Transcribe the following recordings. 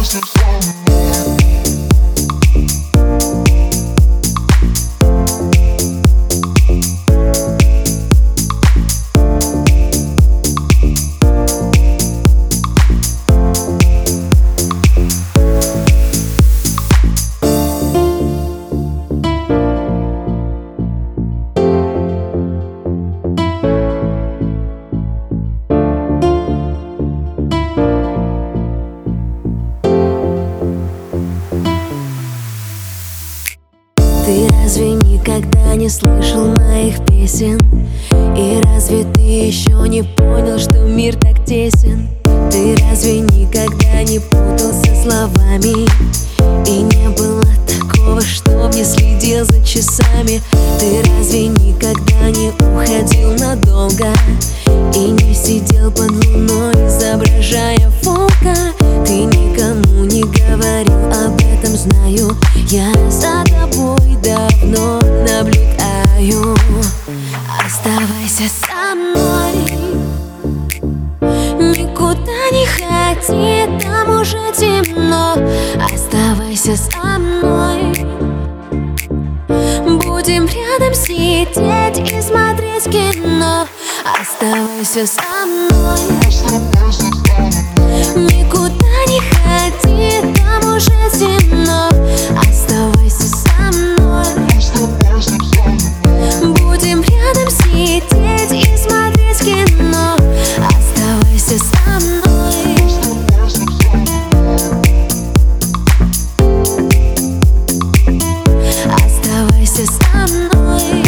Ты разве никогда не слышал моих песен? И разве ты еще не понял, что мир так тесен? Ты разве никогда не путался словами? И не было такого, чтоб не следил за часами. Ты разве никогда не уходил надолго? И не сидел под луной, изображая волка? Ты никому не говорил об этом, знаю. Я за тобой давно наблюдаю. Оставайся со мной, никуда не ходи, там уже темно. Оставайся со мной, будем рядом сидеть и смотреть кино. Оставайся со мной, никуда не ходи, там уже темно. Оставайся со мной, будем рядом сидеть и смотреть кино. Оставайся со мной, оставайся со мной.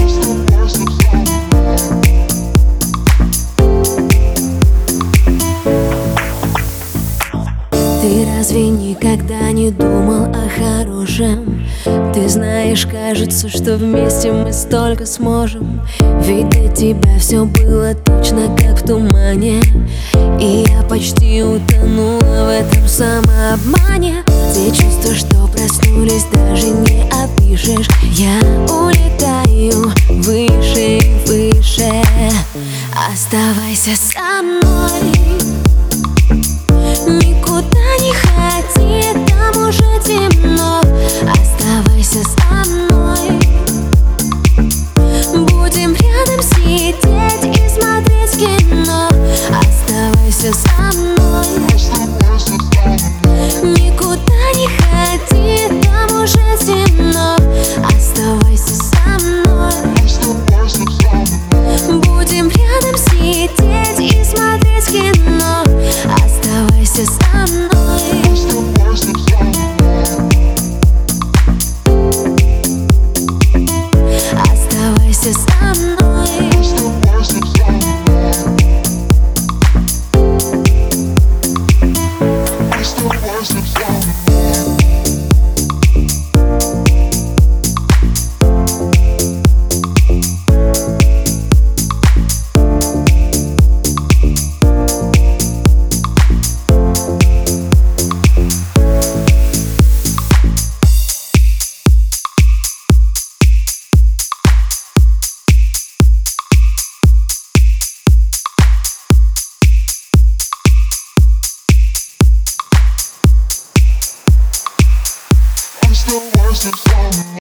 Ты разве никогда не думал о хорошем? Ты знаешь, кажется, что вместе мы столько сможем. Ведь для тебя все было точно как в тумане, и я почти утонула в этом самообмане. Те чувства, что проснулись, даже не опишешь. Я улетаю выше и выше. Оставайся со мной, никуда не ходи, там уже темно. Оставайся со мной, будем рядом сидеть и смотреть кино. Оставайся со мной, никуда не ходи, там уже темно. Оставайся со мной, будем рядом сидеть и смотреть кино. Оставайся со мной, оставайся со мной. Still worship song.